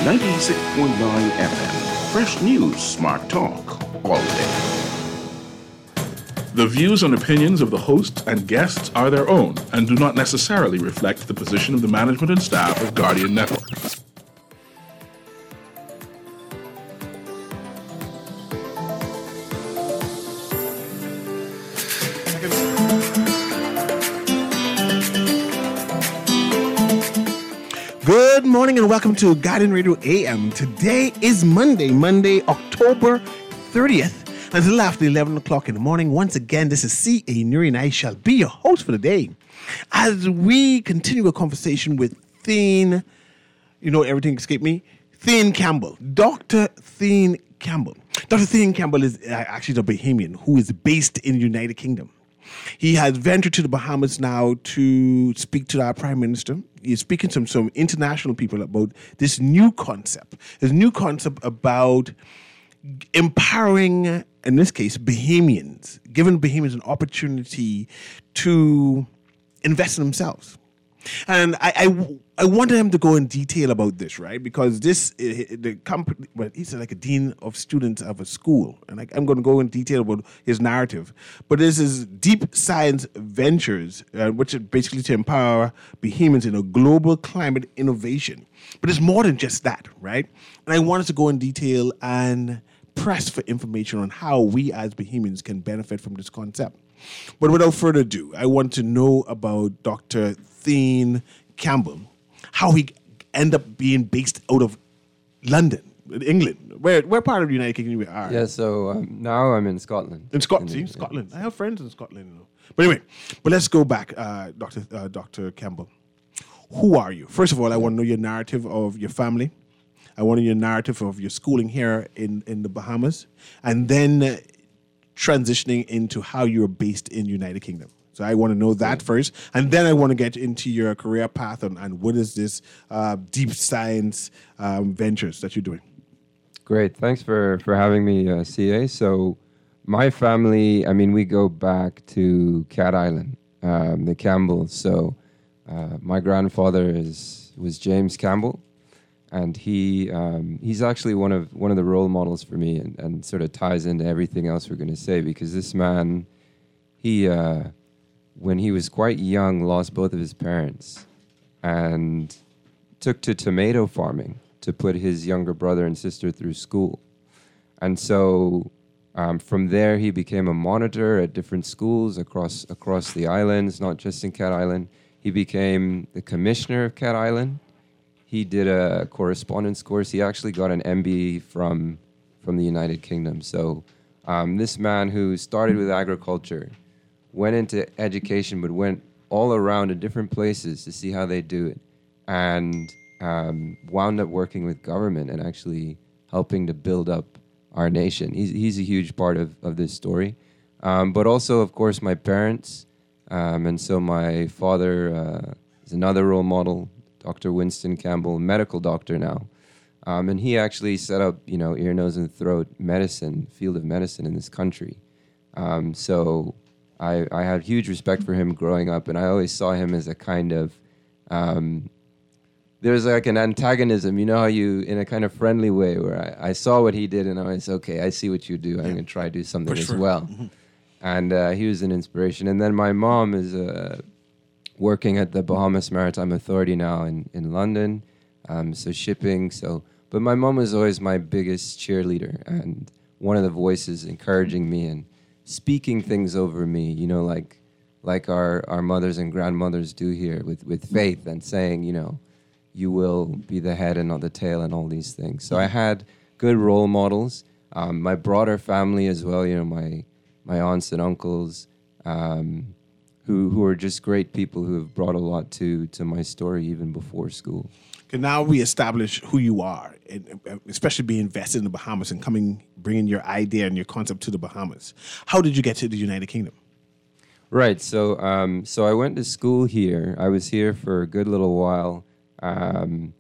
96.9 FM. Fresh news, smart talk, all day. The views and opinions of the hosts and guests are their own and do not necessarily reflect the position of the management and staff of Guardian Network. Good morning and welcome to Guardian Radio AM. Today is Monday, October 30th. And it's a little after 11 o'clock in the morning. Once again, this is C.A. Nuri and I shall be your host for the day. As we continue a conversation with Thien, everything escaped me, Thien Campbell, Dr. Thien Campbell. Dr. Thien Campbell is actually a Bahamian who is based in the United Kingdom. He has ventured to the Bahamas now to speak to our Prime Minister. He's speaking to some international people about this new concept about empowering, in this case, Bahamians, giving Bahamians an opportunity to invest in themselves. And I wanted him to go in detail about this, right? Because the company, he's like a dean of students of a school. And I'm going to go in detail about his narrative. But this is Deep Science Ventures, which is basically to empower Bahamians in a global climate innovation. But it's more than just that, right? And I wanted to go in detail and press for information on how we as Bahamians can benefit from this concept. But without further ado, I want to know about Dr. Thien Campbell, how he ended up being based out of London, England. Where part of the United Kingdom you are? Yeah, so now I'm in Scotland. In Scotland, Scotland. I have friends in Scotland. But anyway, let's go back, Dr. Campbell. Who are you? First of all, I want to know your narrative of your family. I want to know your narrative of your schooling here in the Bahamas. And then transitioning into how you're based in United Kingdom. So I want to know that first, and then I want to get into your career path and what is this deep science ventures that you're doing. Great, thanks for having me, CA. So my family, we go back to Cat Island, the Campbells. So my grandfather was James Campbell, and he's actually one of the role models for me, and sort of ties into everything else we're going to say, because this man, he when he was quite young, lost both of his parents and took to tomato farming to put his younger brother and sister through school. And so from there, he became a monitor at different schools across the islands, not just in Cat Island. He became the commissioner of Cat Island. He did a correspondence course. He actually got an MBA from the United Kingdom. So this man who started with agriculture, went into education, but went all around to different places to see how they do it, and wound up working with government and actually helping to build up our nation. He's a huge part of this story. But also, of course, my parents. And so my father is another role model, Dr. Winston Campbell, medical doctor now. And he actually set up, ear, nose, and throat medicine, field of medicine in this country. So I had huge respect for him growing up, and I always saw him as a kind of, there's like an antagonism, how you, in a kind of friendly way, where I saw what he did, and I was, okay, I see what you do. I'm going to try to do something as well. Mm-hmm. And he was an inspiration. And then my mom is working at the Bahamas Maritime Authority now in London, so shipping. But my mom was always my biggest cheerleader and one of the voices encouraging me and speaking things over me, like our mothers and grandmothers do here with faith and saying, you will be the head and not the tail and all these things. So I had good role models. My broader family as well, my aunts and uncles, who are just great people who have brought a lot to my story even before school. Okay, now we establish who you are, and especially being invested in the Bahamas and bringing your idea and your concept to the Bahamas. How did you get to the United Kingdom? Right. So I went to school here. I was here for a good little while, and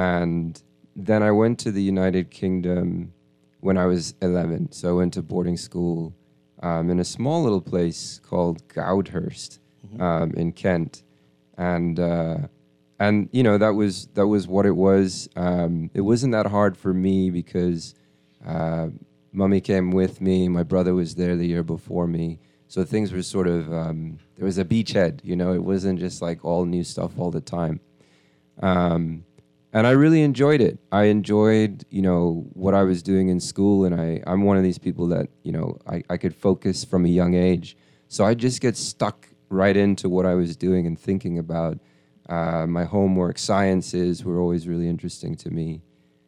then I went to the United Kingdom when I was 11. So I went to boarding school in a small little place called Goudhurst in Kent, and And that was what it was. It wasn't that hard for me because Mummy came with me. My brother was there the year before me, so things were sort of there was a beachhead. It wasn't just like all new stuff all the time. And I really enjoyed it. I enjoyed, what I was doing in school, and I'm one of these people that, I could focus from a young age. So I just get stuck right into what I was doing and thinking about. My homework, sciences were always really interesting to me.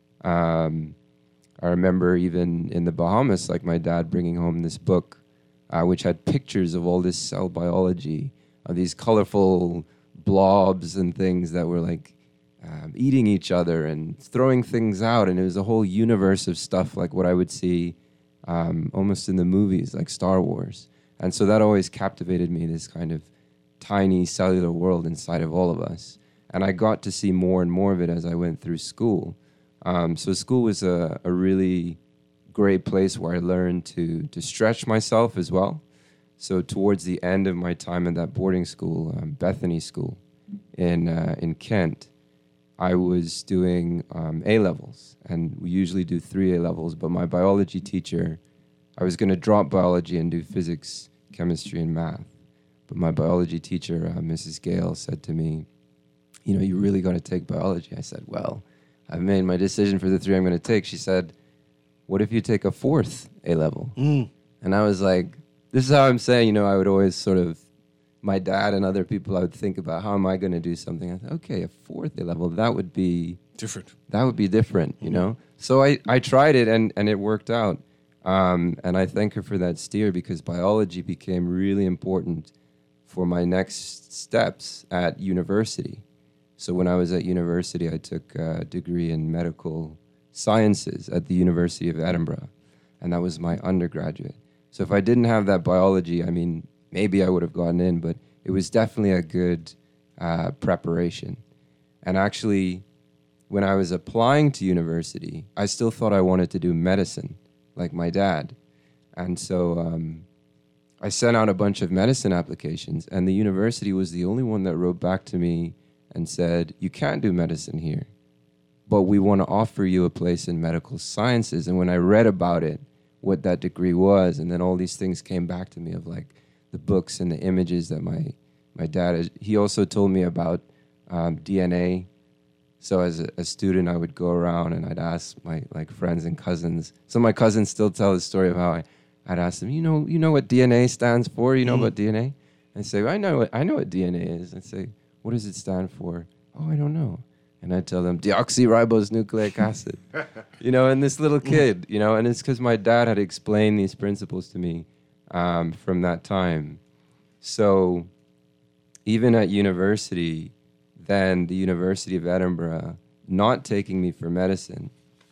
I remember even in the Bahamas, like my dad bringing home this book, which had pictures of all this cell biology, of these colorful blobs and things that were like, eating each other and throwing things out, and it was a whole universe of stuff like what I would see almost in the movies, like Star Wars. And so that always captivated me, this kind of tiny cellular world inside of all of us. And I got to see more and more of it as I went through school. So school was a really great place where I learned to stretch myself as well. So towards the end of my time at that boarding school, Bethany School in Kent, I was doing A-levels, and we usually do 3 A-levels, but my biology teacher, I was going to drop biology and do physics, chemistry, and math. But my biology teacher, Mrs. Gale, said to me, you really got to take biology. I said, well, I've made my decision for the 3 I'm going to take. She said, what if you take a 4th A-level? And I was like, this is how I'm saying, I would always sort of, my dad and other people, I would think about, how am I going to do something? I thought, okay, a 4th A-level, that would be different. That would be different, So I tried it, and it worked out. And I thank her for that steer, because biology became really important for my next steps at university. So when I was at university, I took a degree in medical sciences at the University of Edinburgh, and that was my undergraduate. So if I didn't have that biology, maybe I would have gotten in, but it was definitely a good preparation. And actually, when I was applying to university, I still thought I wanted to do medicine, like my dad. And so I sent out a bunch of medicine applications, and the university was the only one that wrote back to me and said, you can't do medicine here, but we want to offer you a place in medical sciences. And when I read about it, what that degree was, and then all these things came back to me of like the books and the images that my dad, he also told me about DNA. So as a student, I would go around and I'd ask my friends and cousins. Some of my cousins still tell the story of how I'd ask them, you know what DNA stands for? You know about DNA? And say, I know what DNA is. I'd say, what does it stand for? Oh, I don't know. And I'd tell them deoxyribonucleic acid. And this little kid, and it's because my dad had explained these principles to me from that time. So even at university, then the University of Edinburgh, not taking me for medicine,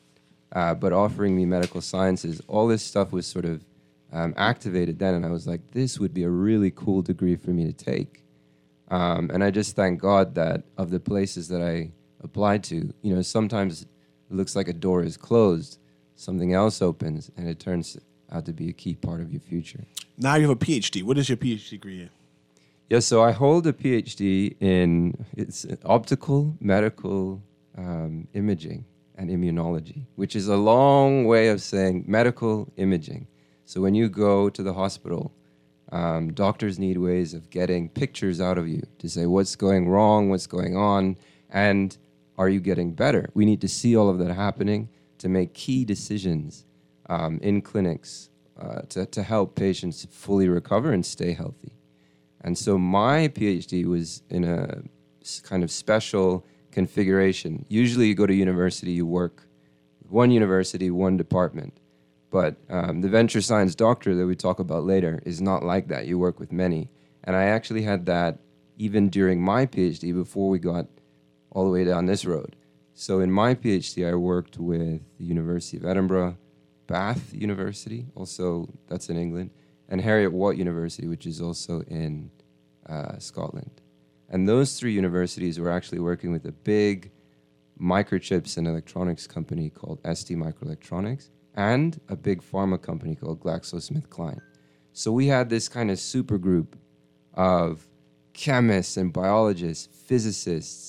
but offering me medical sciences, all this stuff was sort of activated then. And I was like, this would be a really cool degree for me to take. And I just thank God that of the places that I applied to, sometimes it looks like a door is closed, something else opens, and it turns out to be a key part of your future. Now you have a PhD. What is your PhD degree in? Yeah, so I hold a PhD in optical medical imaging and immunology, which is a long way of saying medical imaging. So when you go to the hospital, doctors need ways of getting pictures out of you to say what's going wrong, what's going on, and are you getting better? We need to see all of that happening to make key decisions in clinics to help patients fully recover and stay healthy. And so my PhD was in a kind of special configuration. Usually you go to university, you work with one university, one department. But the venture science doctor that we talk about later is not like that. You work with many. And I actually had that even during my PhD before we got all the way down this road. So in my PhD, I worked with the University of Edinburgh, Bath University, also that's in England, and Heriot-Watt University, which is also in Scotland. And those 3 universities were actually working with a big microchips and electronics company called ST Microelectronics, and a big pharma company called GlaxoSmithKline. So we had this kind of super group of chemists and biologists, physicists,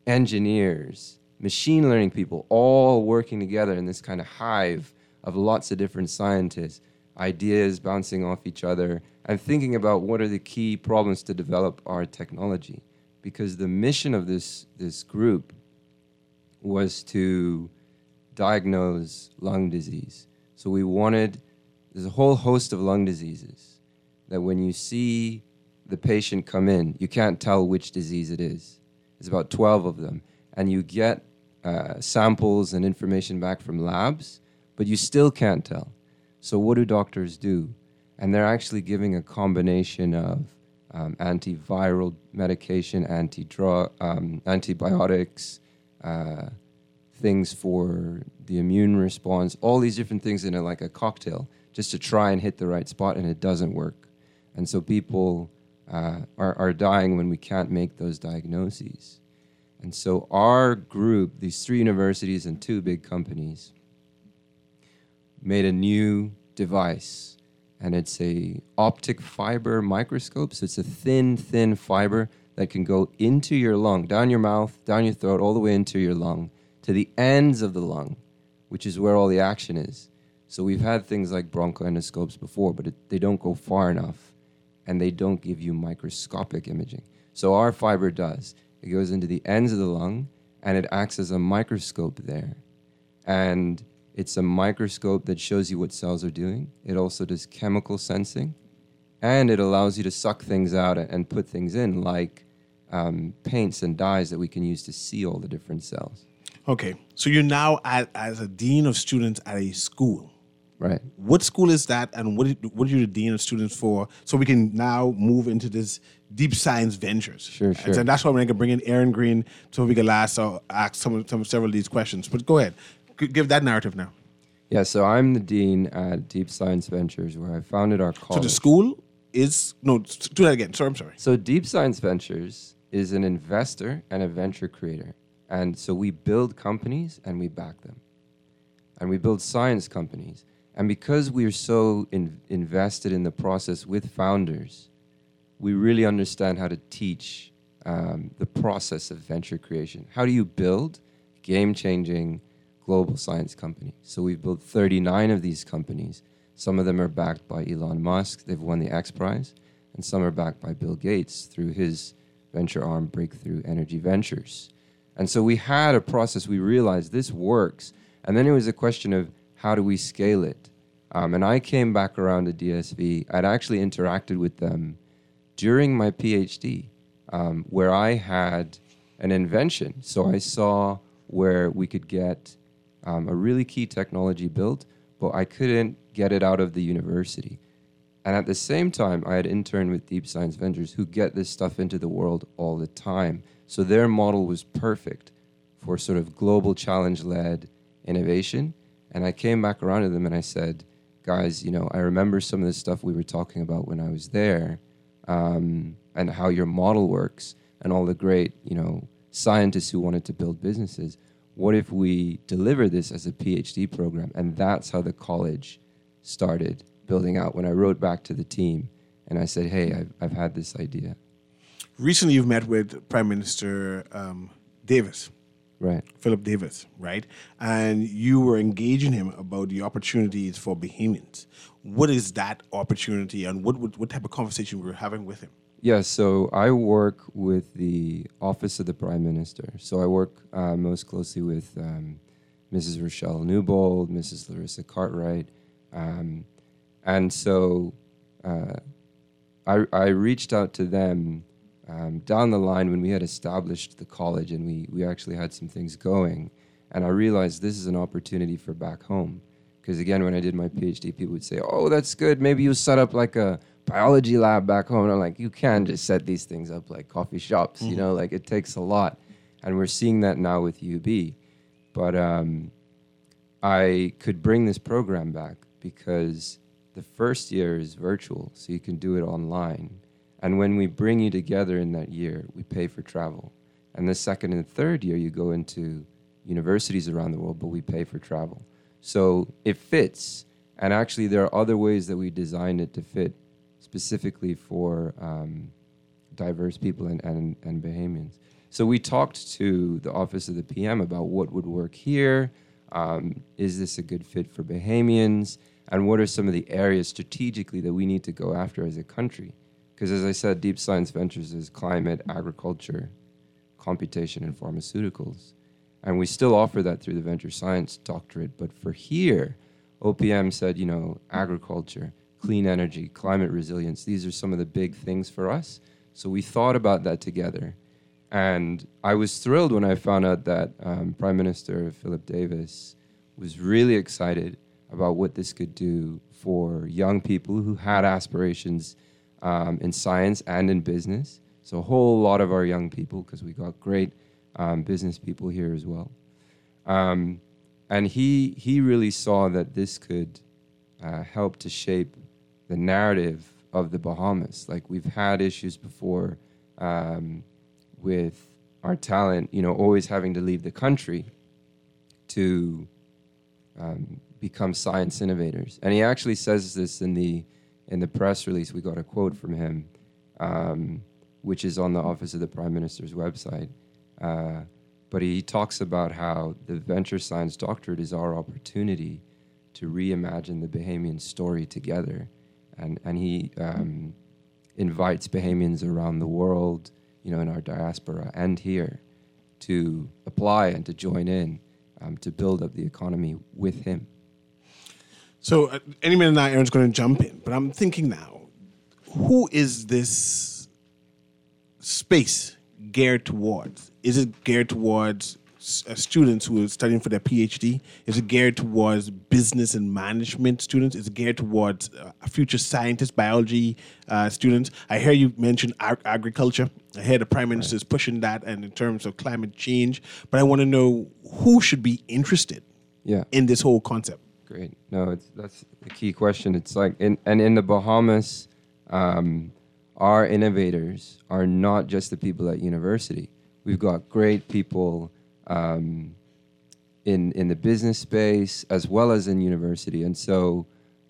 engineers, machine learning people, all working together in this kind of hive of lots of different scientists, ideas bouncing off each other, and thinking about what are the key problems to develop our technology. Because the mission of this group was to diagnose lung disease. So there's a whole host of lung diseases that when you see the patient come in, you can't tell which disease it is. There's about 12 of them. And you get samples and information back from labs, but you still can't tell. So what do doctors do? And they're actually giving a combination of antiviral medication, antibiotics, things for the immune response, all these different things in like a cocktail, just to try and hit the right spot, and it doesn't work. And so people are dying when we can't make those diagnoses. And so our group, these 3 universities and 2 big companies, made a new device, and it's a optic fiber microscope. So it's a thin fiber that can go into your lung, down your mouth, down your throat, all the way into your lung, to the ends of the lung, which is where all the action is. So we've had things like bronchoendoscopes before, but they don't go far enough, and they don't give you microscopic imaging. So our fiber does. It goes into the ends of the lung, and it acts as a microscope there. And it's a microscope that shows you what cells are doing. It also does chemical sensing, and it allows you to suck things out and put things in, like paints and dyes that we can use to see all the different cells. Okay, so you're now as a dean of students at a school. Right. What school is that, and what are you the dean of students for? So we can now move into this deep science ventures. Sure. And that's why we're going to bring in Aaron Green so we can ask several of these questions. But go ahead, give that narrative now. Yeah, so I'm the dean at Deep Science Ventures, where I founded our college. So the school is do that again. Sorry, I'm sorry. So Deep Science Ventures is an investor and a venture creator. And so we build companies and we back them. And we build science companies. And because we're so invested in the process with founders, we really understand how to teach the process of venture creation. How do you build game-changing global science companies? So we've built 39 of these companies. Some of them are backed by Elon Musk. They've won the X Prize. And some are backed by Bill Gates through his venture arm, Breakthrough Energy Ventures. And so we had a process. We realized this works. And then it was a question of how do we scale it? And I came back around to DSV. I'd actually interacted with them during my PhD, where I had an invention. So I saw where we could get a really key technology built, but I couldn't get it out of the university. And at the same time, I had interned with Deep Science Ventures, who get this stuff into the world all the time. So their model was perfect for sort of global challenge-led innovation. And I came back around to them and I said, guys, I remember some of the stuff we were talking about when I was there, and how your model works, and all the great, scientists who wanted to build businesses. What if we deliver this as a PhD program? And that's how the college started building out. When I wrote back to the team and I said, hey, I've had this idea. Recently, you've met with Prime Minister Davis. Right. Philip Davis, right? And you were engaging him about the opportunities for Bahamians. What is that opportunity, and what type of conversation we were having with him? Yeah, so I work with the Office of the Prime Minister. So I work most closely with Mrs. Rochelle Newbold, Mrs. Larissa Cartwright. And so I reached out to them down the line when we had established the college and we actually had some things going. And I realized this is an opportunity for back home. Because again, when I did my PhD, people would say, oh, that's good. Maybe you set up like a biology lab back home. And I'm like, you can't just set these things up like coffee shops, like it takes a lot. And we're seeing that now with UB. But I could bring this program back because the first year is virtual, so you can do it online. And when we bring you together in that year, we pay for travel. And the second and third year, you go into universities around the world, but we pay for travel. So it fits. And actually, there are other ways that we designed it to fit specifically for diverse people and Bahamians. So we talked to the office of the PM about what would work here. Is this a good fit for Bahamians? And what are some of the areas strategically that we need to go after as a country? Because as I said, Deep Science Ventures is climate, agriculture, computation, and pharmaceuticals. And we still offer that through the Venture Science Doctorate. But for here, OPM said, agriculture, clean energy, climate resilience, these are some of the big things for us. So we thought about that together. And I was thrilled when I found out that Prime Minister Philip Davis was really excited about what this could do for young people who had aspirations in science and in business. So a whole lot of our young people, because we got great business people here as well. And he really saw that this could help to shape the narrative of the Bahamas. Like, we've had issues before with our talent, always having to leave the country to become science innovators. And he actually says this in the press release. We got a quote from him, which is on the Office of the Prime Minister's website. But he talks about how the Venture Science Doctorate is our opportunity to reimagine the Bahamian story together. And he invites Bahamians around the world, in our diaspora and here, to apply and to join in to build up the economy with him. So any minute now, Aaron's going to jump in. But I'm thinking now, who is this space geared towards? Is it geared towards students who are studying for their PhD? Is it geared towards business and management students? Is it geared towards future scientists, biology students? I hear you mention agriculture. I hear the Prime Minister is pushing that, and in terms of climate change. But I want to know who should be interested in this whole concept. Great. No, that's the key question. It's like, in the Bahamas, our innovators are not just the people at university. We've got great people in the business space as well as in university. And so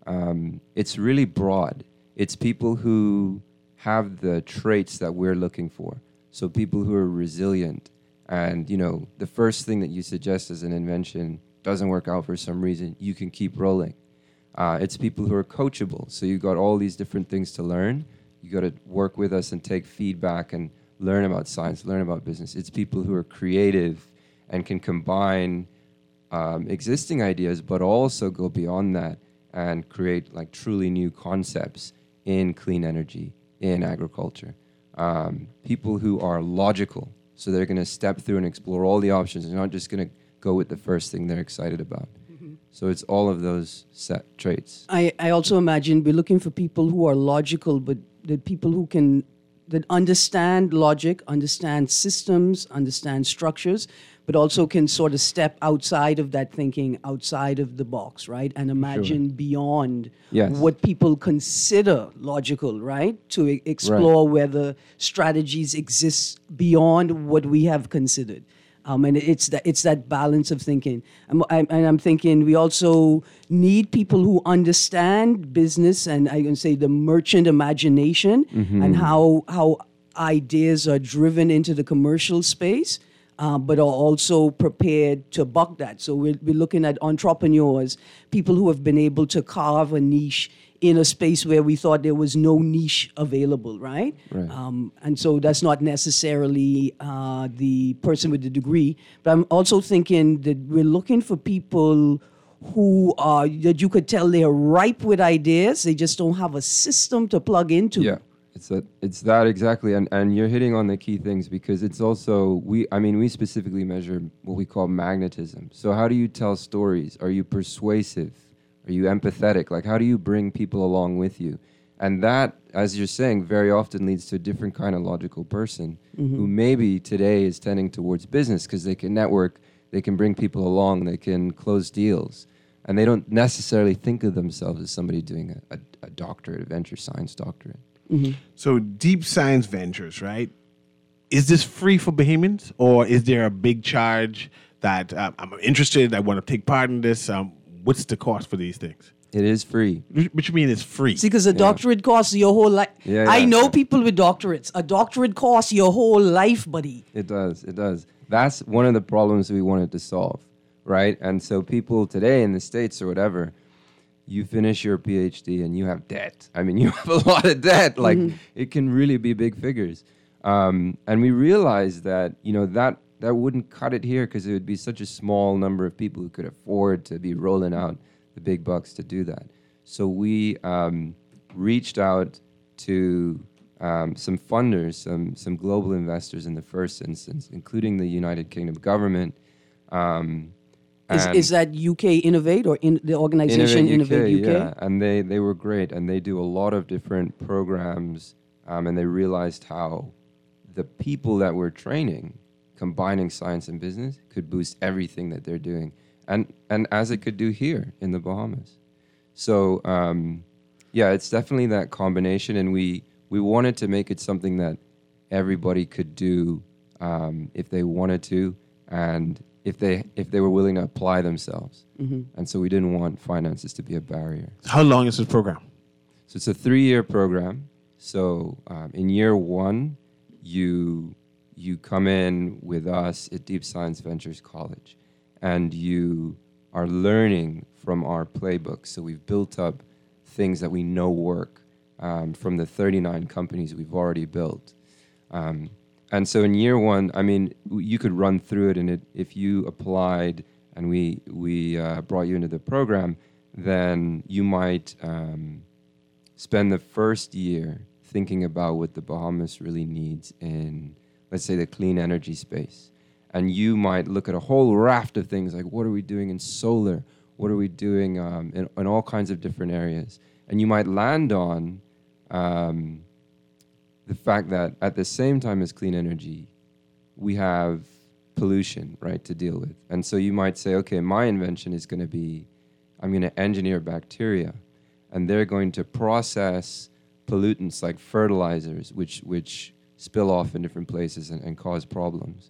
it's really broad. It's people who have the traits that we're looking for. So people who are resilient. And, the first thing that you suggest as an invention doesn't work out for some reason, you can keep rolling. It's people who are coachable. So you've got all these different things to learn. You got to work with us and take feedback and learn about science, learn about business. It's people who are creative and can combine existing ideas, but also go beyond that and create like truly new concepts in clean energy, in agriculture. People who are logical, so they're going to step through and explore all the options. They're not just going to go with the first thing they're excited about. Mm-hmm. So it's all of those set traits. I also imagine we're looking for people who are logical, but the people who that understand logic, understand systems, understand structures, but also can sort of step outside of that thinking, outside of the box, right? And imagine beyond what people consider logical, right? To explore whether strategies exist beyond what we have considered. And it's that balance of thinking. I'm thinking we also need people who understand business and I can say the merchant imagination and how ideas are driven into the commercial space, but are also prepared to buck that. So we're looking at entrepreneurs, people who have been able to carve a niche in a space where we thought there was no niche available, right? And so that's not necessarily the person with the degree, but I'm also thinking that we're looking for people who are, that you could tell they're ripe with ideas, they just don't have a system to plug into. Yeah, it's that exactly, and you're hitting on the key things because it's also, we specifically measure what we call magnetism. So how do you tell stories? Are you persuasive? Are you empathetic? Like, how do you bring people along with you? And that, as you're saying, very often leads to a different kind of logical person who maybe today is tending towards business because they can network, they can bring people along, they can close deals. And they don't necessarily think of themselves as somebody doing a doctorate, a venture science doctorate. So Deep Science Ventures, right? Is this free for Bahamians, or is there a big charge that I'm interested, I want to take part in this? What's the cost for these things? It is free. Which you mean it's free? See, because a doctorate costs your whole life. Yeah, I yeah. know people with doctorates. A doctorate costs your whole life, buddy. It does. It does. That's one of the problems we wanted to solve, right? And so people today in the States or whatever, you finish your PhD and you have debt. I mean, you have a lot of debt. Like, it can really be big figures. And we realized that, that wouldn't cut it here because it would be such a small number of people who could afford to be rolling out the big bucks to do that. So we reached out to some funders, some global investors in the first instance, including the United Kingdom government. Is that UK Innovate or in the organization Innovate UK? Yeah, and they were great, and they do a lot of different programs, and they realized how the people that we're training, combining science and business, could boost everything that they're doing, and as it could do here in the Bahamas. So it's definitely that combination, and we wanted to make it something that everybody could do if they wanted to, and if they were willing to apply themselves. And so we didn't want finances to be a barrier. How long is this program? So it's a 3-year program. So in year 1, you come in with us at Deep Science Ventures College, and you are learning from our playbook. So we've built up things that we know work from the 39 companies we've already built. And so in year 1, I mean, you could run through it, and if you applied and we brought you into the program, then you might spend the first year thinking about what the Bahamas really needs in, let's say, the clean energy space. And you might look at a whole raft of things like, what are we doing in solar? What are we doing in all kinds of different areas? And you might land on the fact that at the same time as clean energy, we have pollution, right, to deal with. And so you might say, okay, my invention is going to be, I'm going to engineer bacteria, and they're going to process pollutants like fertilizers, which spill off in different places and cause problems.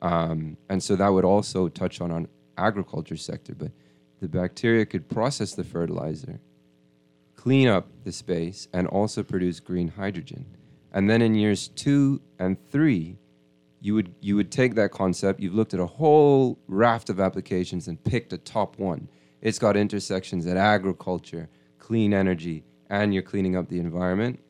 And so that would also touch on our agriculture sector, but the bacteria could process the fertilizer, clean up the space, and also produce green hydrogen. And then in years 2 and 3, you would take that concept, you've looked at a whole raft of applications and picked a top one. It's got intersections at agriculture, clean energy, and you're cleaning up the environment.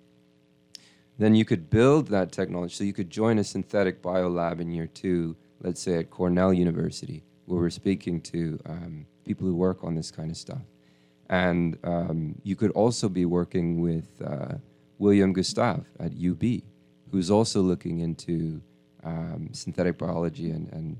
Then you could build that technology. So you could join a synthetic biolab in year 2, let's say at Cornell University, where we're speaking to people who work on this kind of stuff. And you could also be working with William Gustave at UB, who's also looking into synthetic biology and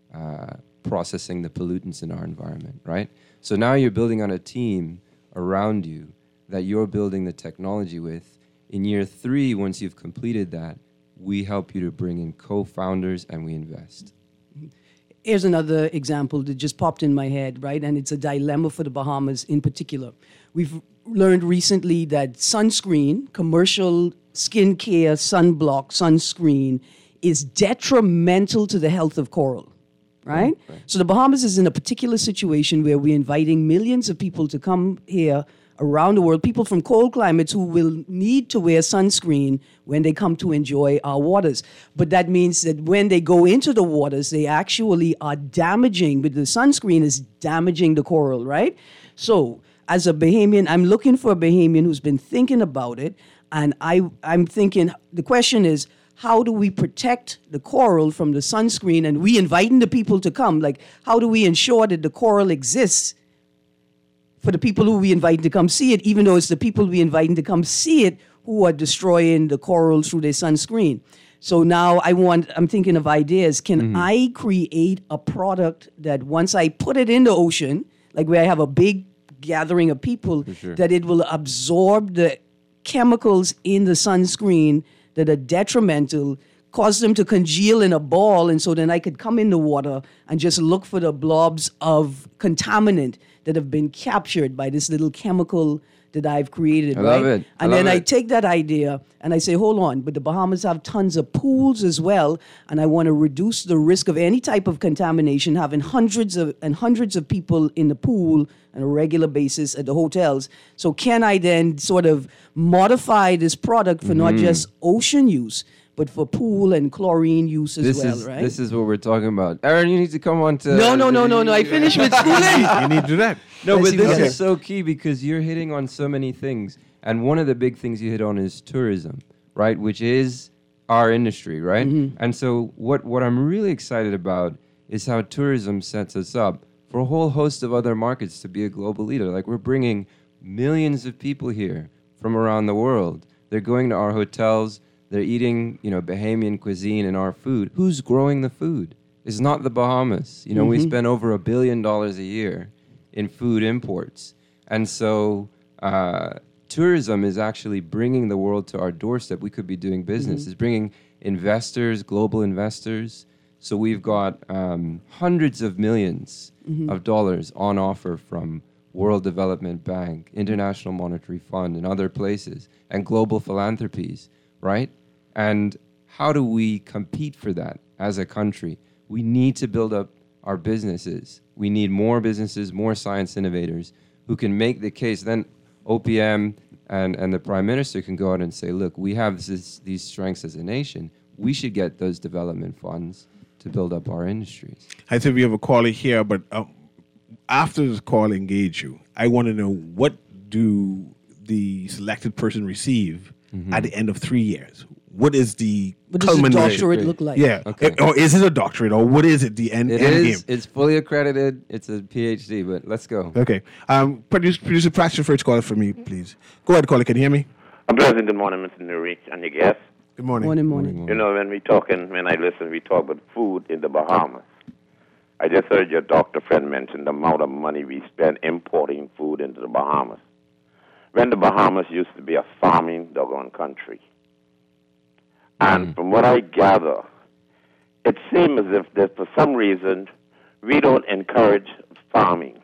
processing the pollutants in our environment, right? So now you're building on a team around you that you're building the technology with. In year 3, once you've completed that, we help you to bring in co-founders and we invest. Here's another example that just popped in my head, right? And it's a dilemma for the Bahamas in particular. We've learned recently that sunscreen, commercial skincare, sunblock, sunscreen, is detrimental to the health of coral, right? Right. So the Bahamas is in a particular situation where we're inviting millions of people to come here around the world, people from cold climates who will need to wear sunscreen when they come to enjoy our waters. But that means that when they go into the waters, they actually are damaging, but the sunscreen is damaging the coral, right? So as a Bahamian, I'm looking for a Bahamian who's been thinking about it, and I'm thinking, the question is, how do we protect the coral from the sunscreen? And we inviting the people to come, like, how do we ensure that the coral exists for the people who we invite to come see it, even though it's the people we inviting to come see it who are destroying the corals through their sunscreen? So now I'm thinking of ideas. Can I create a product that once I put it in the ocean, like where I have a big gathering of people, sure, that it will absorb the chemicals in the sunscreen that are detrimental, cause them to congeal in a ball, and so then I could come in the water and just look for the blobs of contaminant that have been captured by this little chemical that I've created, I right? love it. And I then love I it. take that idea and I say, hold on, but the Bahamas have tons of pools as well, and I want to reduce the risk of any type of contamination, having hundreds of people in the pool on a regular basis at the hotels. So can I then sort of modify this product for not just ocean use, but for pool and chlorine use as well, right? This is what we're talking about. Aaron, you need to come on to. No. I finished with schooling. You need to do that. No, Let's but see this what- is so key because you're hitting on so many things. And one of the big things you hit on is tourism, right? Which is our industry, right? And so what I'm really excited about is how tourism sets us up for a whole host of other markets to be a global leader. Like we're bringing millions of people here from around the world. They're going to our hotels. They're eating, Bahamian cuisine and our food. Who's growing the food? It's not the Bahamas. We spend over $1 billion a year in food imports. And so tourism is actually bringing the world to our doorstep. We could be doing business. It's bringing investors, global investors. So we've got hundreds of millions of dollars on offer from World Development Bank, International Monetary Fund, and other places, and global philanthropies, right? And how do we compete for that as a country? We need to build up our businesses. We need more businesses, more science innovators who can make the case. Then OPM and the Prime Minister can go out and say, look, we have these strengths as a nation. We should get those development funds to build up our industries. I think we have a caller here, but after this call, engage you. I want to know, what do the selected person receive at the end of 3 years? What is the What does a culmination? doctorate look like? Yeah. Okay. Or is it a doctorate, or what is it, the end It end is. game? It's fully accredited. It's a PhD, but let's go. Okay. Producer Pratt, your first caller for me, please. Go ahead, caller. Can you hear me? A pleasant good morning, Mr. Nuri, and your guest. Good morning. Morning. You know, when I listen, we talk about food in the Bahamas. I just heard your doctor friend mention the amount of money we spend importing food into the Bahamas. When the Bahamas used to be a farming doggone country. And from what I gather, it seems as if that for some reason we don't encourage farming.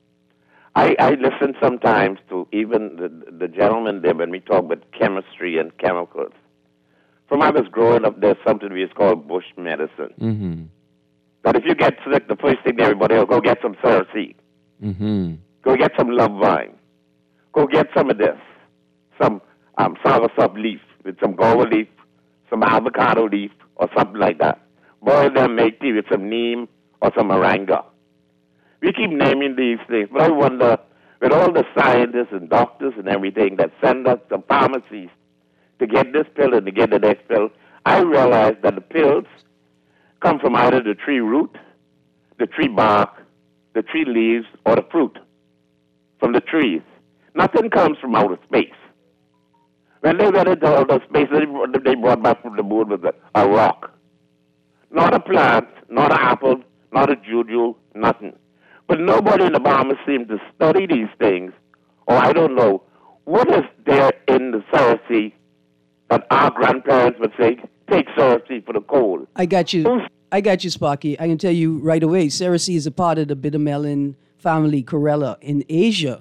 I listen sometimes to even the gentleman there when we talk about chemistry and chemicals. From I was growing up, there's something we used to call bush medicine. Mm-hmm. But if you get sick, the first thing everybody will go get some Cereseed. Mm-hmm. Go get some love vine. Go get some of this. Some soursop leaf with some guava leaf, some avocado leaf, or something like that. Boil them, make tea with some neem or some moringa. We keep naming these things, but I wonder, with all the scientists and doctors and everything that send us to pharmacies to get this pill and to get the next pill, I realize that the pills come from either the tree root, the tree bark, the tree leaves, or the fruit from the trees. Nothing comes from outer space. When they went into outer space, they brought back from the moon with a rock. Not a plant, not an apple, not a jujule, nothing. But nobody in the Bahamas seemed to study these things, or I don't know, what is there in the Cersei that our grandparents would say, take Cersei for the cold? I got you, Sparky. I can tell you right away, Cersei is a part of the bittermelon family, Corella. In Asia,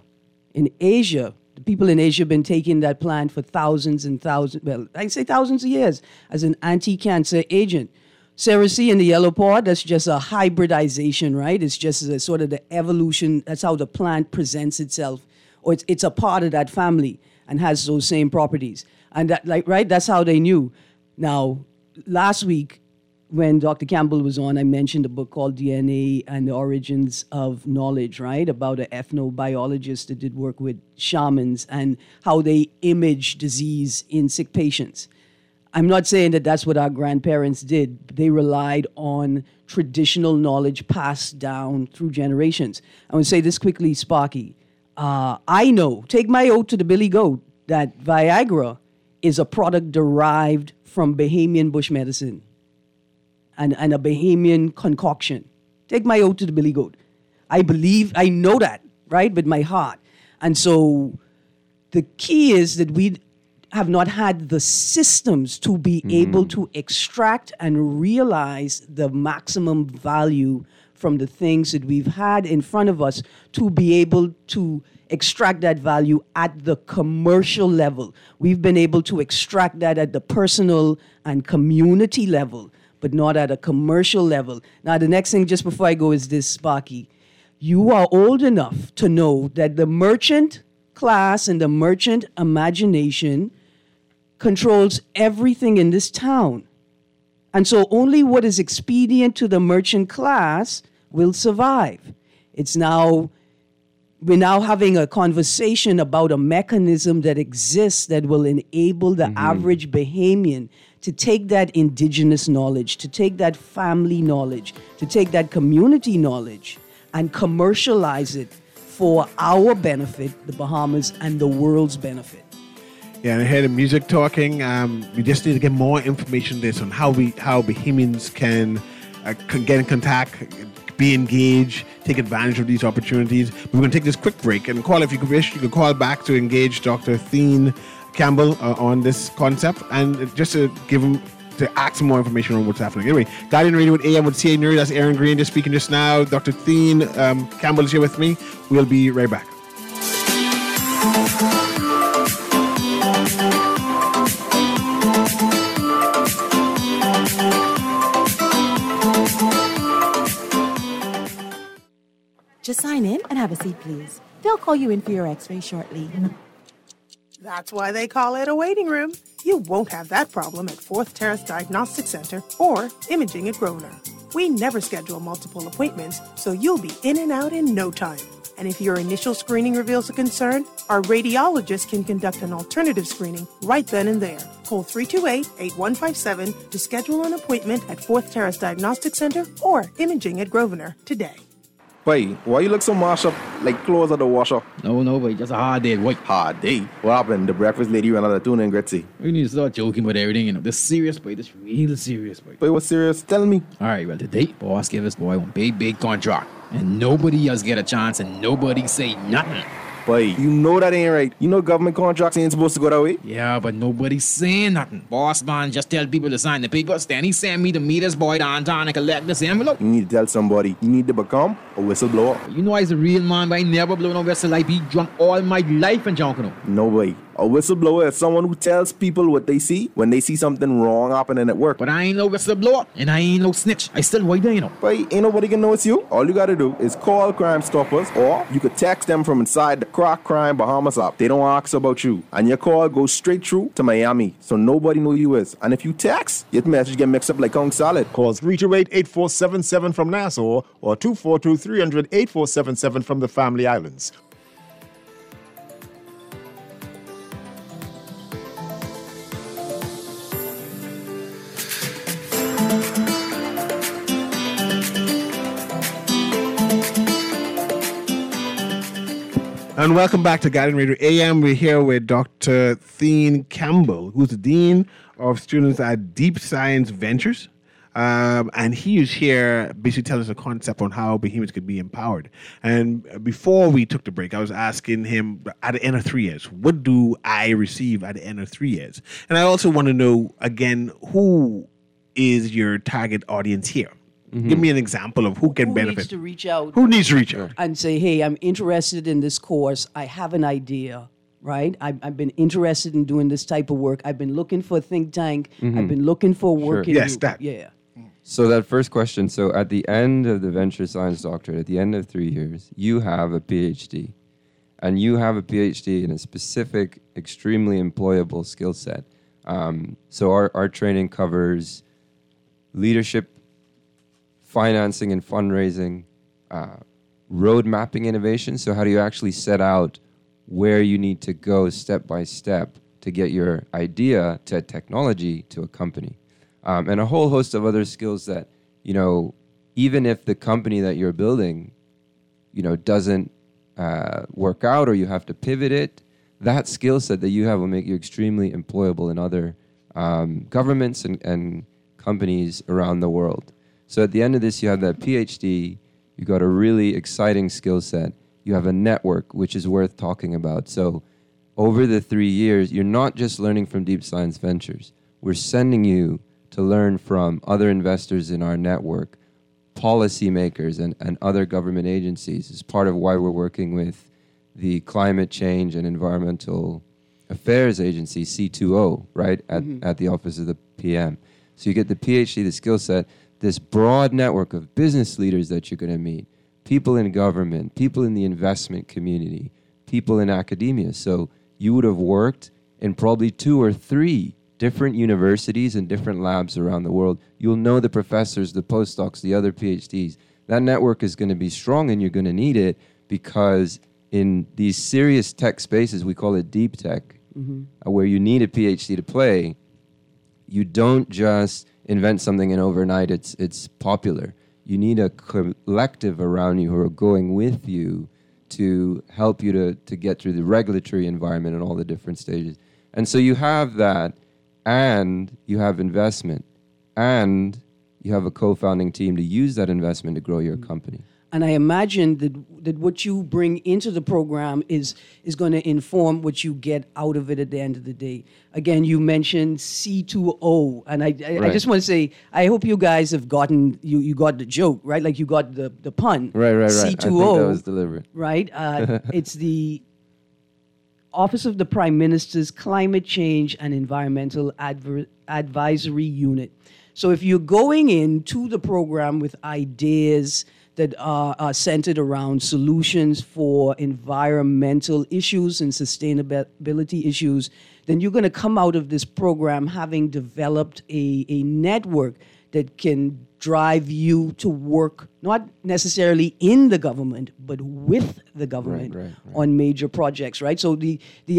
the people in Asia have been taking that plant for thousands and thousands, well, I say thousands of years, as an anti-cancer agent. Cersei in the yellow pod, that's just a hybridization, right? It's just a sort of the evolution. That's how the plant presents itself. Or it's a part of that family and has those same properties. And that, right, that's how they knew. Now, last week, when Dr. Campbell was on, I mentioned a book called DNA and the Origins of Knowledge, right? About an ethnobiologist that did work with shamans and how they image disease in sick patients. I'm not saying that that's what our grandparents did. They relied on traditional knowledge passed down through generations. I want to say this quickly, Sparky. I know, take my oath to the Billy Goat, that Viagra is a product derived from Bahamian bush medicine and a Bahamian concoction. Take my oath to the Billy Goat. I know that, right, with my heart. And so the key is that we have not had the systems to be able to extract and realize the maximum value from the things that we've had in front of us to be able to extract that value at the commercial level. We've been able to extract that at the personal and community level, but not at a commercial level. Now, the next thing, just before I go, is this, Sparky. You are old enough to know that the merchant class and the merchant imagination controls everything in this town. And so only what is expedient to the merchant class will survive. We're now having a conversation about a mechanism that exists that will enable the average Bahamian to take that indigenous knowledge, to take that family knowledge, to take that community knowledge and commercialize it for our benefit, the Bahamas, and the world's benefit. Yeah, and I heard the music talking. We just need to get more information on this on how Bahamians can get in contact, be engaged, take advantage of these opportunities. We're going to take this quick break and call, if you wish, you can call back to engage Dr. Thien Campbell on this concept and just to ask some more information on what's happening. Anyway, Guardian Radio with AM with CA Nuri. That's Aaron Green just speaking just now. Dr. Thien Campbell is here with me. We'll be right back. Just sign in and have a seat, please. They'll call you in for your x-ray shortly. That's why they call it a waiting room. You won't have that problem at Fourth Terrace Diagnostic Center or Imaging at Grosvenor. We never schedule multiple appointments, so you'll be in and out in no time. And if your initial screening reveals a concern, our radiologist can conduct an alternative screening right then and there. Call 328-8157 to schedule an appointment at Fourth Terrace Diagnostic Center or Imaging at Grosvenor today. Boy, why you look so mashed up like clothes at the washer? No, boy, just a hard day, boy. Hard day? What happened? The breakfast lady ran out of tuna and gritsy. We need to start joking about everything, you know. This serious, boy. This real serious, boy. Boy, what's serious? Tell me. All right, well, today, boss gave us, boy, one big contract. And nobody else get a chance and nobody say nothing. Boy, you know that ain't right. You know government contracts ain't supposed to go that way. Yeah, but nobody's saying nothing. Boss man just tell people to sign the papers. Then he send me to meet this boy downtown and collect this envelope. You need to tell somebody. You need to become a whistleblower. You know I's a real man, but I never blow no whistle. I be drunk all my life and drunk, you know. No way. A whistleblower is someone who tells people what they see when they see something wrong happening at work. But I ain't no whistleblower, and I ain't no snitch. I still white there, you know. But ain't nobody can know it's you. All you gotta do is call Crime Stoppers, or you could text them from inside the Crack Crime Bahamas app. They don't ask about you, and your call goes straight through to Miami, so nobody know you is. And if you text, your message get mixed up like Kong Salad. Call 328-8477 from Nassau or 242-300-8477 from the Family Islands. And welcome back to Guardian Radio AM. We're here with Dr. Thien Campbell, who's the Dean of Students at Deep Science Ventures. And he is here basically telling us a concept on how Bahamians could be empowered. And before we took the break, I was asking him, at the end of 3 years, what do I receive at the end of 3 years? And I also want to know, again, who is your target audience here? Mm-hmm. Give me an example of who can benefit. Who needs to reach out? Who needs to reach out? And say, hey, I'm interested in this course. I have an idea, right? I've been interested in doing this type of work. I've been looking for a think tank. Mm-hmm. I've been looking for a working Yes, group. that. Yeah. So that first question, so at the end of the venture science doctorate, at the end of 3 years, you have a PhD. And you have a PhD in a specific, extremely employable skill set. So our training covers leadership, financing and fundraising, road mapping innovation. So how do you actually set out where you need to go step by step to get your idea to technology to a company? And a whole host of other skills that, you know, even if the company that you're building, you know, doesn't work out or you have to pivot it, that skill set that you have will make you extremely employable in other governments and companies around the world. So at the end of this, you have that PhD, you got a really exciting skill set, you have a network, which is worth talking about. So over the 3 years, you're not just learning from Deep Science Ventures. We're sending you to learn from other investors in our network policymakers and other government agencies. It's part of why we're working with the Climate Change and Environmental Affairs Agency, C2O, right, at the office of the PM. So you get the PhD, the skill set, this broad network of business leaders that you're going to meet, people in government, people in the investment community, people in academia. So you would have worked in probably 2 or 3 different universities and different labs around the world. You'll know the professors, the postdocs, the other PhDs. That network is going to be strong, and you're going to need it because in these serious tech spaces, we call it deep tech, where you need a PhD to play, you don't just invent something and overnight it's popular. You need a collective around you who are going with you to help you to get through the regulatory environment and all the different stages. And so you have that, and you have investment, and you have a co-founding team to use that investment to grow your company. And I imagine that what you bring into the program is going to inform what you get out of it at the end of the day. Again, you mentioned C2O, and I just want to say, I hope you guys have gotten, you got the joke, right? Like you got the pun. Right. C2O. I think that was deliberate. Right? It's the Office of the Prime Minister's Climate Change and Environmental Advisory Unit. So if you're going into the program with ideas that are centered around solutions for environmental issues and sustainability issues, then you're going to come out of this program having developed a network that can drive you to work, not necessarily in the government, but with the government on major projects, right? So the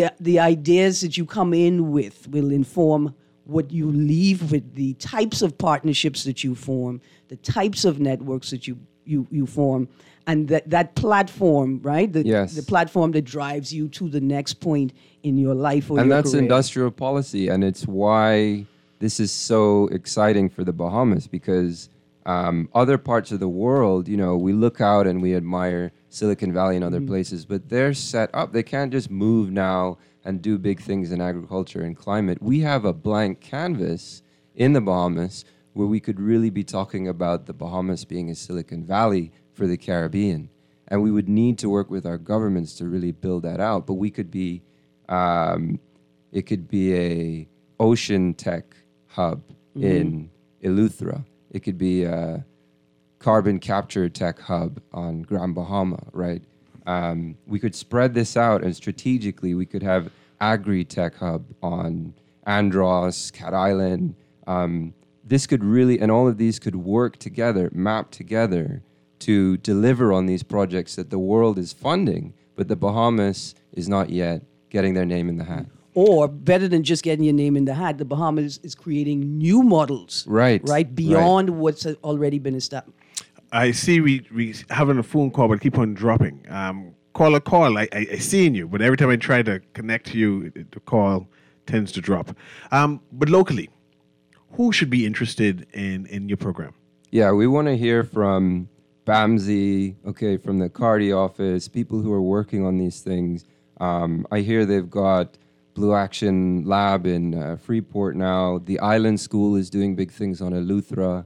ideas that you come in with will inform what you leave with, the types of partnerships that you form, the types of networks that you form, and that platform, right? The platform that drives you to the next point in your life or your career. And that's industrial policy, and it's why this is so exciting for the Bahamas, because other parts of the world, we look out and we admire Silicon Valley and other places, but they're set up. They can't just move now and do big things in agriculture and climate. We have a blank canvas in the Bahamas where we could really be talking about the Bahamas being a Silicon Valley for the Caribbean. And we would need to work with our governments to really build that out. But we could be, it could be a ocean tech hub in Eleuthera. It could be a carbon capture tech hub on Grand Bahama, right? We could spread this out, and strategically we could have agri-tech hub on Andros, Cat Island. This could really, and all of these could work together, map together to deliver on these projects that the world is funding, but the Bahamas is not yet getting their name in the hat. Or better than just getting your name in the hat, the Bahamas is creating new models, right, beyond what's already been established. I see we having a phone call, but keep on dropping. Call. I seen you, but every time I try to connect to you, the call tends to drop. But locally, who should be interested in your program? Yeah, we want to hear from BAMSI, from the CARDI office, people who are working on these things. I hear they've got Blue Action Lab in Freeport now. The Island School is doing big things on Eleuthera.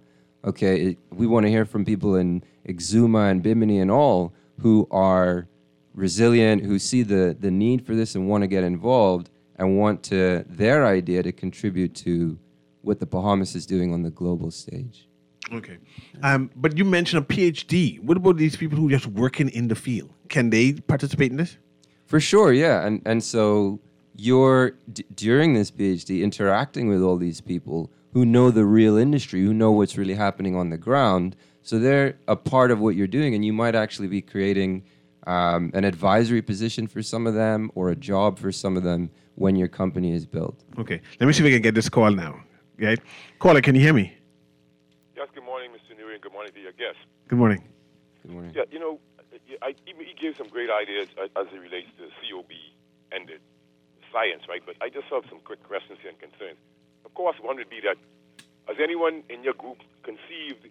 We want to hear from people in Exuma and Bimini and all who are resilient, who see the need for this and want to get involved and want their idea to contribute to what the Bahamas is doing on the global stage. Okay. But you mentioned a PhD. What about these people who are just working in the field? Can they participate in this? For sure, yeah. And so you're, during this PhD, interacting with all these people who know the real industry, who know what's really happening on the ground. So they're a part of what you're doing, and you might actually be creating an advisory position for some of them or a job for some of them when your company is built. Okay. Let me see if I can get this call now. Right? Caller, can you hear me? Yes, good morning, Mr. Newey, and good morning to your guests. Good morning. Good morning. Yeah, he gave some great ideas as it relates to COB and the science, right? But I just have some quick questions and concerns. Of course, one would be that, has anyone in your group conceived,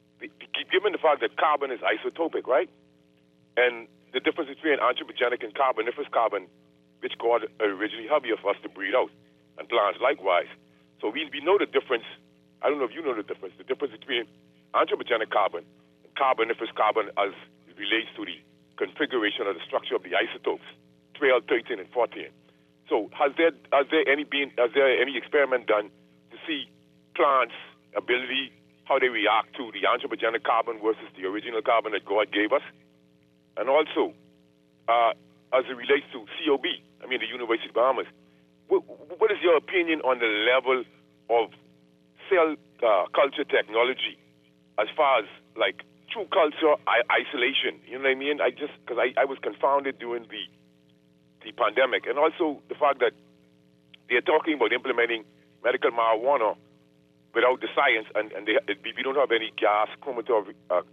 given the fact that carbon is isotopic, right? And the difference between anthropogenic and carboniferous carbon, which God originally had here for us to breed out, and plants likewise. So we know the difference. I don't know if you know the difference between anthropogenic carbon carboniferous carbon as it relates to the configuration of the structure of the isotopes, 12, 13, and 14. So has there any experiment done to see plants' ability, how they react to the anthropogenic carbon versus the original carbon that God gave us? And also, as it relates to COB, the University of Bahamas, what is your opinion on the level of cell culture technology as far as like true culture isolation? You know what I mean? Because I was confounded during the pandemic, and also the fact that they're talking about implementing medical marijuana without the science, and we don't have any gas chromatograph,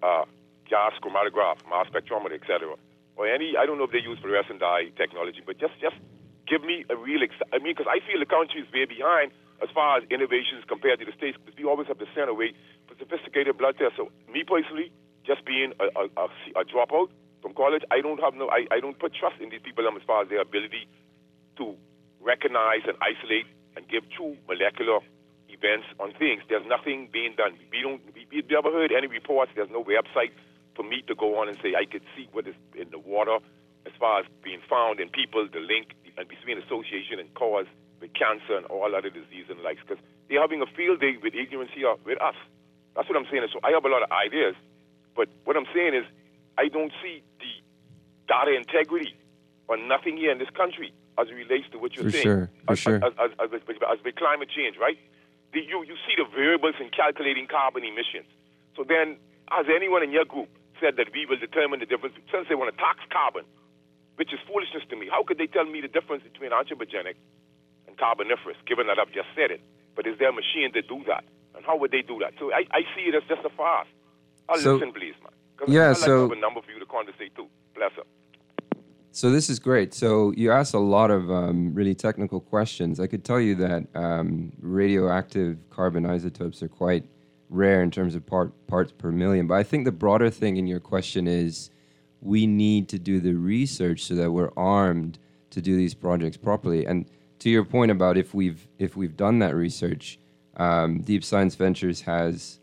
mass spectrometer, etc. Or any, I don't know if they use fluorescent dye technology, but just give me a real, because I feel the country is way behind as far as innovations compared to the States, because we always have to send away for sophisticated blood tests. So me personally, just being a dropout from college, I don't put trust in these people as far as their ability to recognize and isolate and give true molecular events on things. There's nothing being done. We never heard any reports. There's no website for me to go on and say I could see what is in the water as far as being found in people, the link and between association and cause with cancer and all other disease and likes, because they're having a field day with ignorance here with us. That's what I'm saying. So I have a lot of ideas, but what I'm saying is I don't see the data integrity or nothing here in this country as it relates to what you're saying. For sure. As with climate change, right? You see the variables in calculating carbon emissions. So then, has anyone in your group said that we will determine the difference, since they want to tax carbon, which is foolishness to me? How could they tell me the difference between anthropogenic and carboniferous, given that I've just said it? But is there a machine to do that? And how would they do that? So I see it as just a farce. Listen, please, man. I'd like to have a number for you to conversate too. Bless up. So this is great. So you asked a lot of really technical questions. I could tell you that radioactive carbon isotopes are quite rare in terms of parts per million. But I think the broader thing in your question is we need to do the research so that we're armed to do these projects properly. And to your point about if we've done that research, Deep Science Ventures has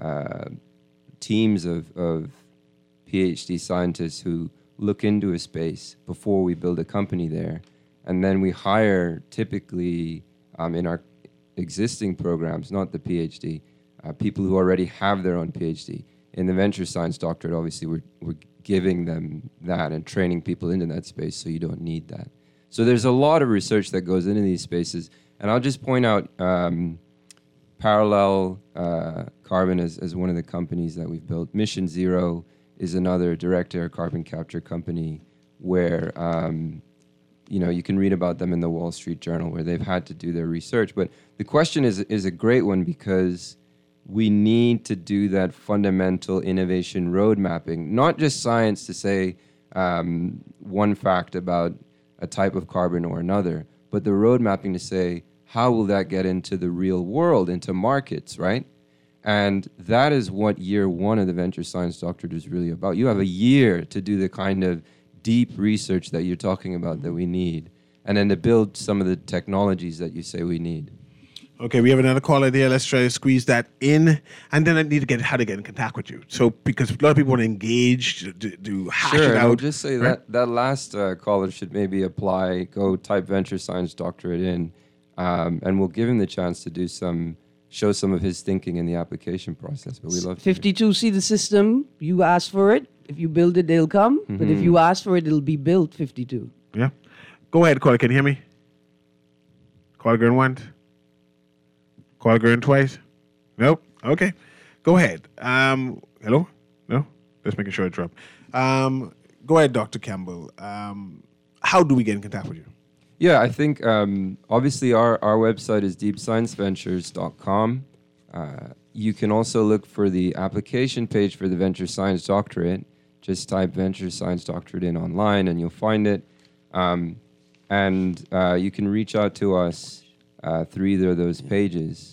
teams of PhD scientists who look into a space before we build a company there. And then we hire typically in our existing programs, not the PhD, people who already have their own PhD. In the venture science doctorate, obviously, we're giving them that and training people into that space, so you don't need that. So there's a lot of research that goes into these spaces. And I'll just point out Parallel Carbon as one of the companies that we've built. Mission Zero is another direct air carbon capture company where you can read about them in the Wall Street Journal, where they've had to do their research. But the question is a great one, because we need to do that fundamental innovation road mapping, not just science to say one fact about a type of carbon or another, but the road mapping to say, how will that get into the real world, into markets, right? And that is what year one of the Venture Science Doctorate is really about. You have a year to do the kind of deep research that you're talking about that we need, and then to build some of the technologies that you say we need. Okay, we have another caller there. Let's try to squeeze that in. And then I need to get how to get in contact with you. So, because a lot of people want to engage, to hash it out. I'll just say that last caller should maybe apply, go type Venture Science Doctorate in, and we'll give him the chance to show some of his thinking in the application process. But we love 52, see the system. You ask for it. If you build it, they'll come. Mm-hmm. But if you ask for it, it'll be built, 52. Yeah. Go ahead, caller. Can you hear me? Caller going once. Caller going twice. Nope. Okay. Go ahead. Hello? No? Just making sure I drop. Go ahead, Dr. Campbell. How do we get in contact with you? Yeah, I think obviously our website is deepscienceventures.com. You can also look for the application page for the Venture Science Doctorate. Just type Venture Science Doctorate in online and you'll find it. And you can reach out to us through either of those pages.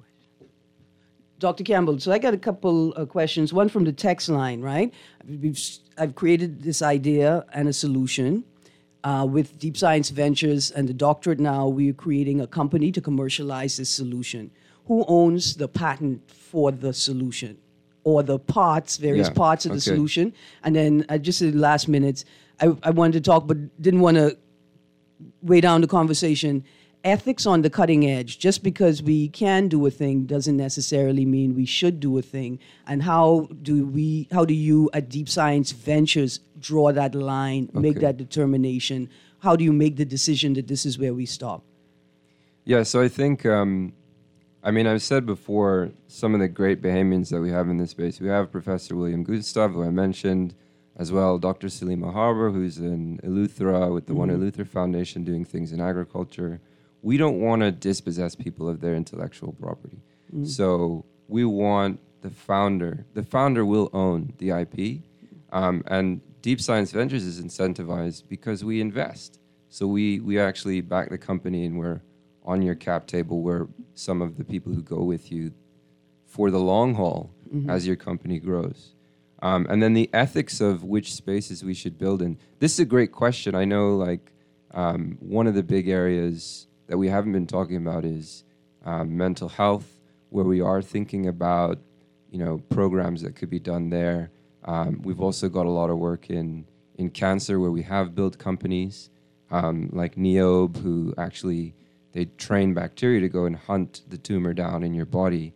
Dr. Campbell, so I got a couple of questions. One from the text line, right? I've created this idea and a solution. With Deep Science Ventures and the doctorate now, we're creating a company to commercialize this solution. Who owns the patent for the solution? or the parts, various Yeah, parts of the okay. solution. And then just in the last minutes, I wanted to talk, but didn't want to weigh down the conversation. Ethics on the cutting edge. Just because we can do a thing doesn't necessarily mean we should do a thing. And how do you at Deep Science Ventures draw that line, make Okay. that determination? How do you make the decision that this is where we stop? Yeah, so I think, I've said before, some of the great Bahamians that we have in this space. We have Professor William Gustav, who I mentioned, as well Dr. Salima Harbour, who's in Eleuthera with the One Eleuther Foundation doing things in agriculture. We don't want to dispossess people of their intellectual property. So we want the founder will own the IP. And Deep Science Ventures is incentivized because we invest. So we actually back the company, and we're on your cap table. We're some of the people who go with you for the long haul as your company grows. And then the ethics of which spaces we should build in. This is a great question. I know one of the big areas that we haven't been talking about is mental health, where we are thinking about, programs that could be done there. We've also got a lot of work in cancer, where we have built companies like Neobe, who actually, they train bacteria to go and hunt the tumor down in your body.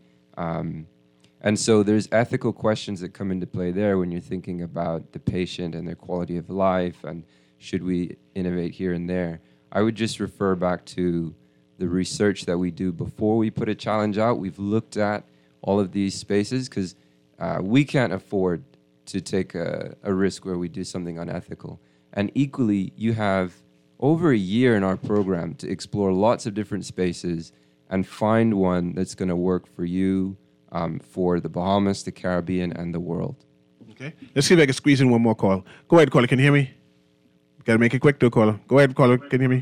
And so there's ethical questions that come into play there when you're thinking about the patient and their quality of life, and should we innovate here and there. I would just refer back to the research that we do before we put a challenge out. We've looked at all of these spaces because we can't afford to take a risk where we do something unethical. And equally, you have over a year in our program to explore lots of different spaces and find one that's going to work for you, for the Bahamas, the Caribbean, and the world. Okay. Let's see if I can squeeze in one more call. Go ahead, caller. Can you hear me? Got to make it quick, though, caller. Go ahead, caller. Can you hear me?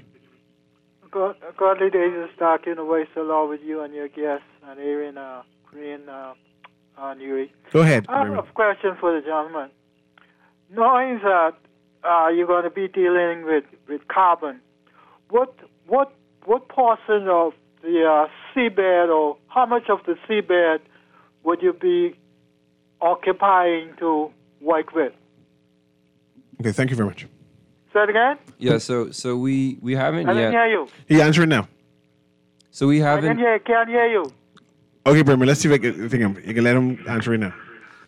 Godly days is talking away so long with you and your guests and Aaron, Korean, Nuri. Go ahead. I have a question for the gentleman. Knowing that you're going to be dealing with carbon, what portion of the seabed, or how much of the seabed would you be occupying to work with? Okay, thank you very much. Say it again? Yeah, so we haven't I yet. didn't hear you. He answering now. So we haven't. Can't hear you. Okay, Berman, let's see if I can let him answer right now.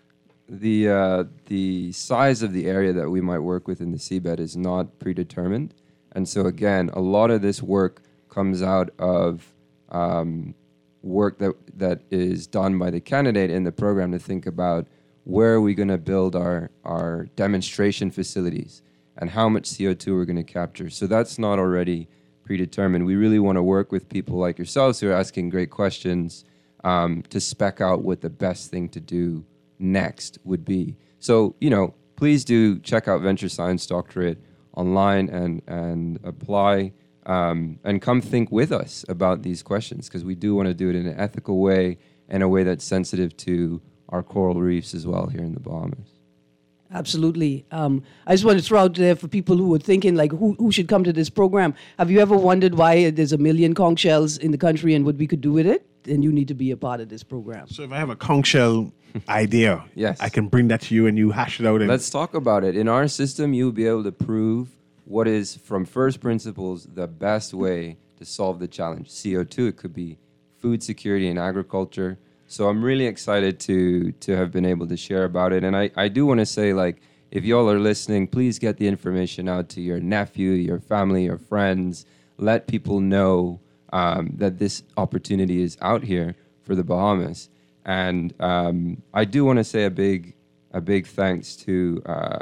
The size of the area that we might work with in the seabed is not predetermined, and so again, a lot of this work comes out of work that is done by the candidate in the program to think about where are we going to build our demonstration facilities and how much CO2 we're going to capture. So that's not already predetermined. We really want to work with people like yourselves who are asking great questions to spec out what the best thing to do next would be. So, please do check out Venture Science Doctorate online and apply and come think with us about these questions, because we do want to do it in an ethical way and a way that's sensitive to our coral reefs as well here in the Bahamas. Absolutely. I just want to throw out there for people who are thinking, who should come to this program. Have you ever wondered why there's 1 million conch shells in the country and what we could do with it? Then you need to be a part of this program. So if I have a conch shell idea, yes, I can bring that to you and you hash it out. Let's talk about it. In our system, you'll be able to prove what is, from first principles, the best way to solve the challenge. CO2, it could be food security and agriculture. So I'm really excited to have been able to share about it. And I do want to say, if y'all are listening, please get the information out to your nephew, your family, your friends. Let people know that this opportunity is out here for the Bahamas. And I do want to say a big thanks to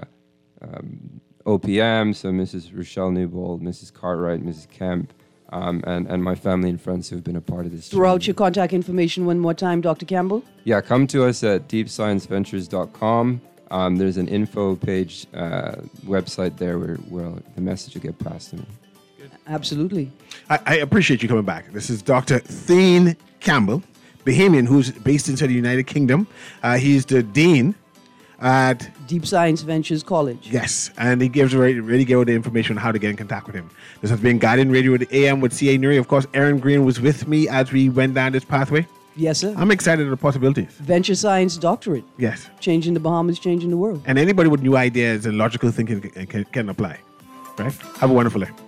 OPM, so Mrs. Rochelle Newbold, Mrs. Cartwright, Mrs. Kemp, and my family and friends who have been a part of this. Throw out your contact information one more time, Dr. Campbell. Yeah, come to us at deepscienceventures.com. There's an info page website there where the message will get passed to me. Absolutely. I appreciate you coming back. This is Dr. Thane Campbell, Bahamian, who's based inside the United Kingdom. He's the dean at Deep Science Ventures College. Yes, and he gives really give the information on how to get in contact with him. This has been Guardian Radio with AM with C.A. Nuri. Of course, Aaron Green was with me as we went down this pathway. Yes, sir. I'm excited at the possibilities. Venture science doctorate. Yes. Changing the Bahamas, changing the world. And anybody with new ideas and logical thinking can apply. Right? Have a wonderful day.